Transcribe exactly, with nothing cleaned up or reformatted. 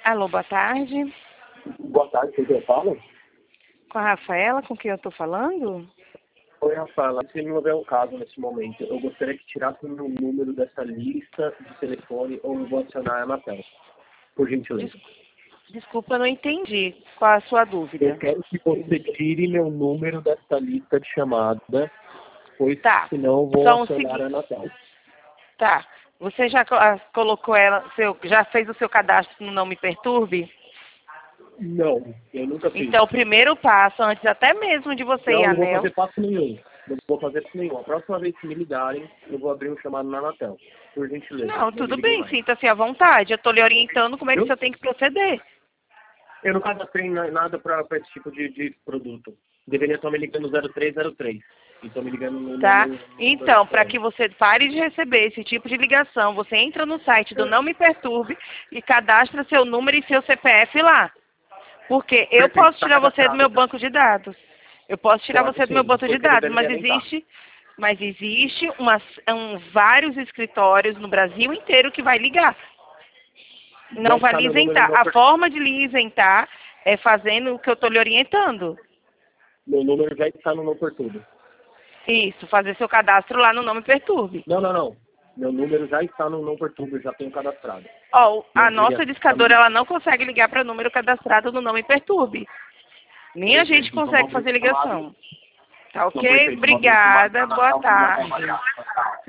Alô, boa tarde. Boa tarde, quem que eu falo? Com a Rafaela, com quem eu estou falando? Oi, Rafaela. Se não houver um caso nesse momento, eu gostaria que tirasse o meu número dessa lista de telefone ou eu vou acionar a Anatel, por gentileza. Desculpa, eu não entendi. Qual a sua dúvida? Eu quero que você tire meu número dessa lista de chamada, pois Tá. senão eu vou Só um acionar segui- a Anatel. Tá. Você já co- ah, colocou ela, seu, já fez o seu cadastro no Não Me Perturbe? Não, eu nunca fiz. Então, o primeiro passo, antes até mesmo de você ir Não, à não vou ANEEL... fazer passo nenhum. Não vou fazer passo nenhum. A próxima vez que me ligarem, eu vou abrir um chamado na Anatel, por gentileza. Não, Não me tudo liguem bem, mais. sinta-se à vontade. Eu estou lhe orientando como é que Eu, você tem que proceder. eu não cadastrei na- nada para esse tipo de, de produto. Deveria estar me ligando zero três zero três. E estou me ligando no Tá? número... Então, para que você pare de receber esse tipo de ligação, você entra no site do Não Me Perturbe e cadastra seu número e seu C P F lá. Porque eu Perfeito, posso está tirar você do cadastrado meu já. banco de dados. Eu posso tirar Pode você do meu sim, banco de porque ele dados, mas deveria lembrar. existe, mas existe umas, um, vários escritórios no Brasil inteiro que vai ligar. Não Já vai está lhe meu número no isentar. meu, A per- forma de lhe isentar é fazendo o que eu estou lhe orientando. meu número já está no meu Perturbe. Isso, fazer seu cadastro lá no Não Me Perturbe. Não, não, não. Meu número já está no não Perturbe, eu já tenho cadastrado. Ó, Não a deveria nossa estar discadora, me- ela não consegue ligar para número cadastrado no Não Me Perturbe. Nem a gente Perfeito, então vou consegue abrir fazer o chamado. ligação. Tá Então, ok? perfeito, vou abrir o chamado na Obrigada. Boa Anatel que já vai tarde. ligar.